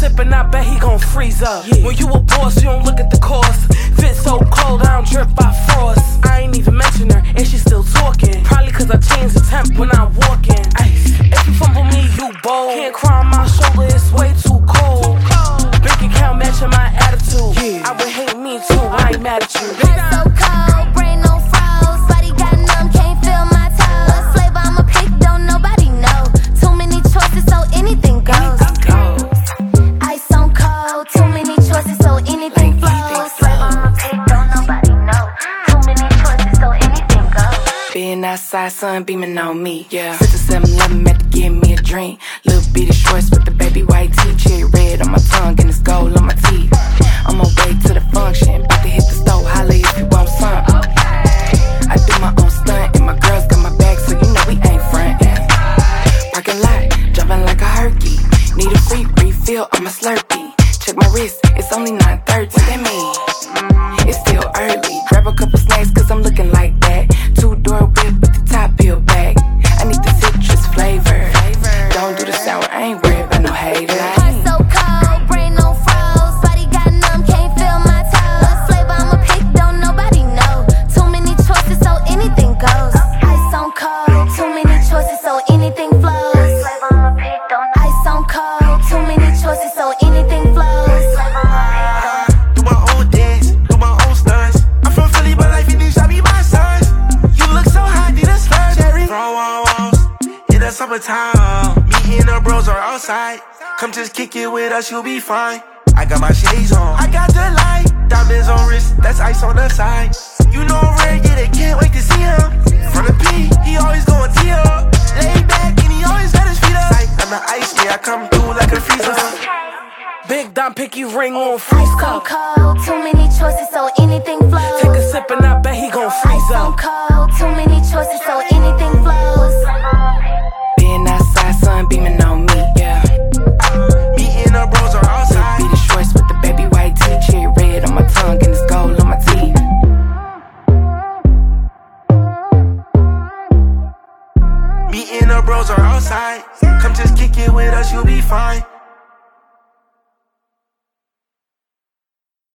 sippin', I bet he gon' freeze up. When you a boss, you don't look at the cost. Fit so cold, I don't drip by frost. I ain't even mention her, and she still talking. Probably cause I change the temp when I'm walking. If you fumble me, you bold. Can't cry on my shoulder, it's way too cold. Bank account matching my attitude. I would hate me too, I ain't mad at you. Head so cold, brain on froze. Body got numb, can't feel my toes. Slave, I'm a pick, don't nobody know. Too many choices, so anything goes. Ice on cold, too many choices, so anything flows. Slave, I'm a pick, don't nobody know. Too many choices, so anything goes. Being outside, sun beaming on me. Yeah. 7-Eleven, meant to give me a drink. Little bitty shorts with the baby white tee. Cherry red on my tongue and it's gold on my teeth. On my way to the function, about to hit the stove. Holla if you want something. I do my own stunt and my girls got my back, so you know we ain't frontin'. Parking lot, jumping like a herky. Need a free refill on my Slurpee. Check my wrist, it's only 9:30. What that mean? It's still early. Grab a couple snacks cause I'm looking like that. 2-door whip with the top peeled back. I need the citrus flavor. Don't do the sour, I ain't worried about no haters. Heart so cold, brain on froze. Body got numb, can't feel my toes. Slave, I'm a pick, don't nobody know. Too many choices, so anything goes. Ice on cold, too many choices, so anything flows. Slave, I'm a pick, don't ice on cold, too many choices, so anything flows. Do my own dance, do my own stunts. I'm from Philly, but life in these, I be my sons. You look so hot, need a slur. Cherry, throw on walls in the summertime. Me and the bros are outside. Come just kick it with us, you'll be fine. I got my shades on, I got the light. Diamonds on wrist, that's ice on the side. You know I'm rare, yeah, they can't wait to see him. From the P, he always gon' tee up. Lay back and he always got his feet up. I'm the ice, yeah, I come through like a freezer. Big Don Picky ring on freeze Ice cup. cold, too many choices, so anything flows. Take a sip and I bet he gon' freeze Ice up. cold, too many choices, so anything flows. Being outside, sun beaming on me. Yeah. Me and the bros are outside. Be the shorts with the baby white tee. Cherry red on my tongue and it's gold on my teeth. Me and the bros are outside. Come just kick it with us, you'll be fine.